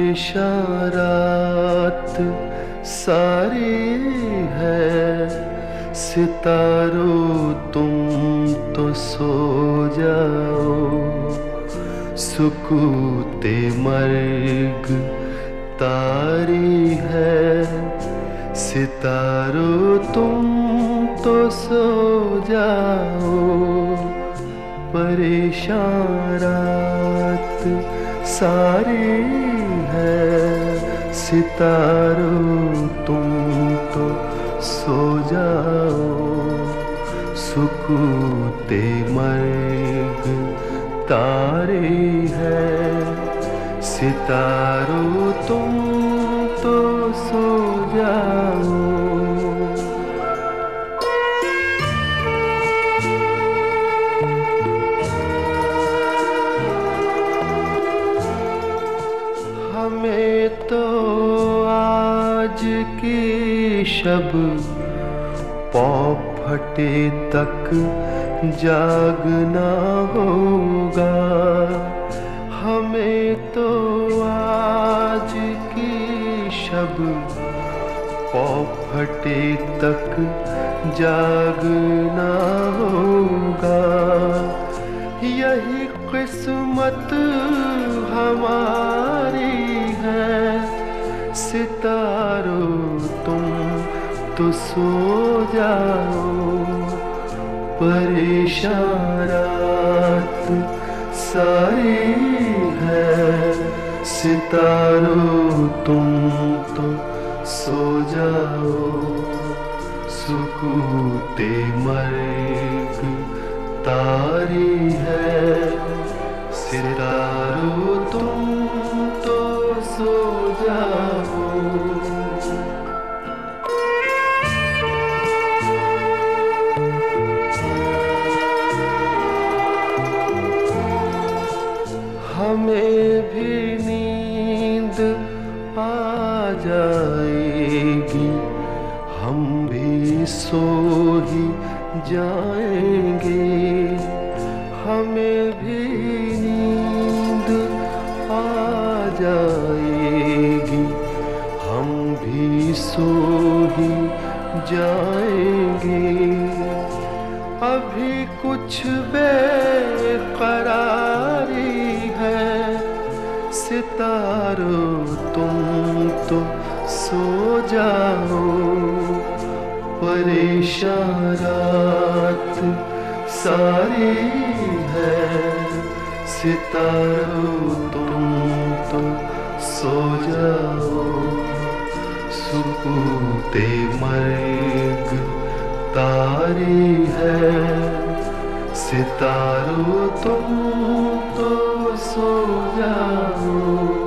परेशान रात सारी है, सितारों तुम तो सो जाओ, सुकूते मर्ग तारी है, सितारों तुम तो सो जाओ। परेशान रात सारी है, सितारों तुम तो सो जाओ, सुकूते मर्ग तारे है, सितारों तुम तो सो जाओ। हमें तो आज की शब पौ फटे तक जागना होगा, हमें तो आज की शब पौ फटे तक जागना होगा। यही किस्मत हमारी है, सितारों तुम तो सो जाओ। परेशान रात सारी है, सितारों तुम तो सो जाओ, सुकूते मर्ग तारी है, सितारों तुम तो सो जाओ। हमें भी नींद आ जाएगी, हम भी सो ही जाएंगे, हमें भी नींद आ जाएगी, हम भी सो ही जाएंगे। अभी कुछ बेकरारी है, सितारों तुम तो सो जाओ। परेशान रात सारी है, सितारों तुम तो सो जाओ, सुकूते मर्ग तारी है, सितारों तुम तो सो जाओ।